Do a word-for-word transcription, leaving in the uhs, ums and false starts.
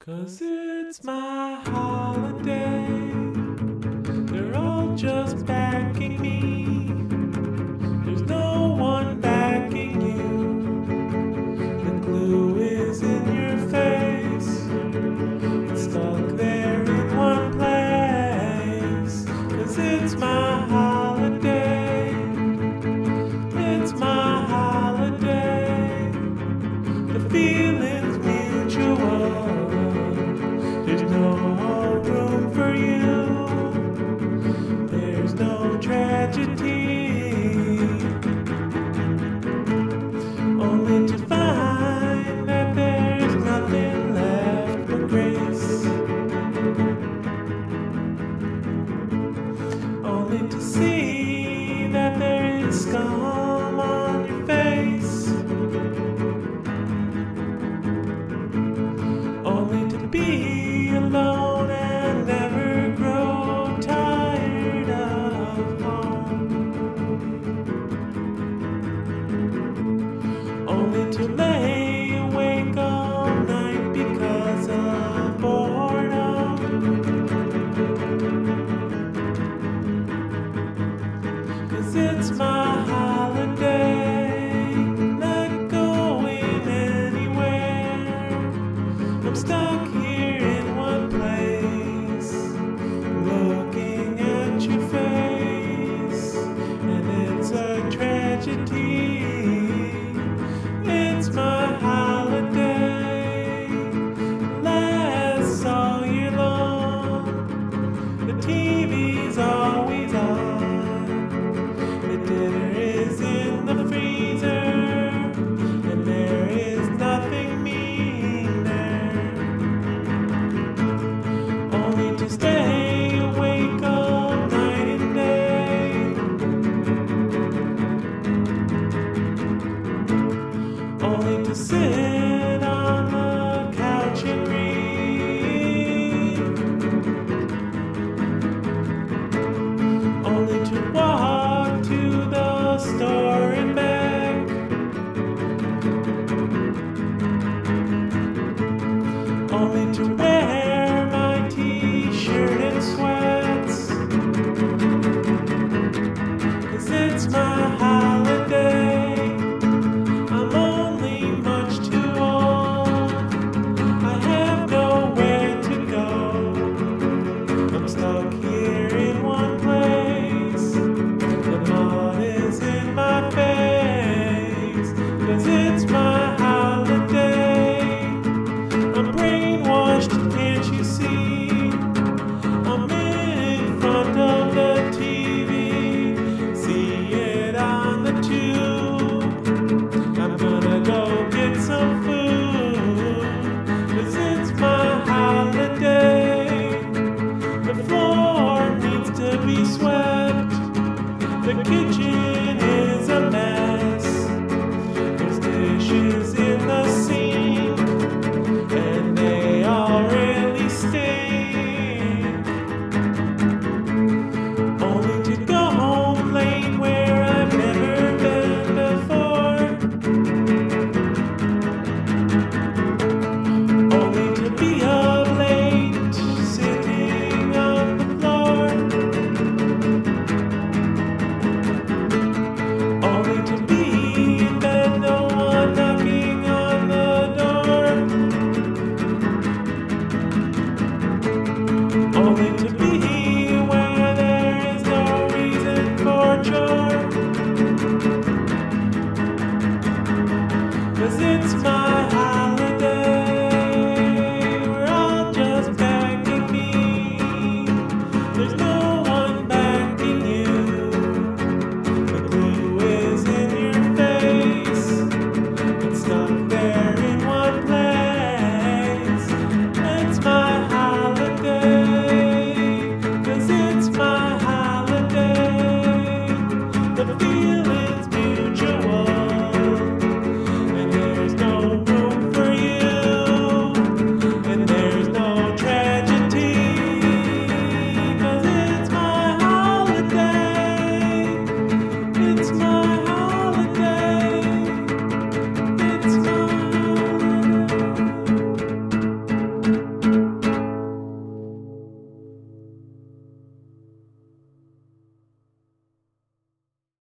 'Cause it's my holiday. They're all just backing me. There's no one backing you. The glue is in your face. It's stuck there in one place. 'Cause it's my holiday. It's my holiday. The feeling's mutual. There's no room for you. There's no tragedy. Only to find that there's nothing left but grace. Only to see that there is scum on your face. Only to be alone and never grow tired of home. Only to lay awake all night because of boredom. 'Cause it's my holiday, not going anywhere. I'm stuck here in one place, looking at your face, and it's a tragedy. It's my holiday, lasts all year long. The T V's always on, the dinner is in the freezer, and there is nothing mean there. Only to stay awake all night and day. Only to sit on the couch and read. Only to walk to the store and back. Only to wear my t-shirt and sweats. 'Cause it's my holiday. I'm only much too old. I have nowhere to go. I'm stuck here in one place. The mud is in my face. 'Cause it's my holiday. I'm brainwashed, can't you see? I'm in front of the T V. See it on the tube. I'm gonna go get some food. 'Cause it's my holiday. The floor needs to be swept. The kitchen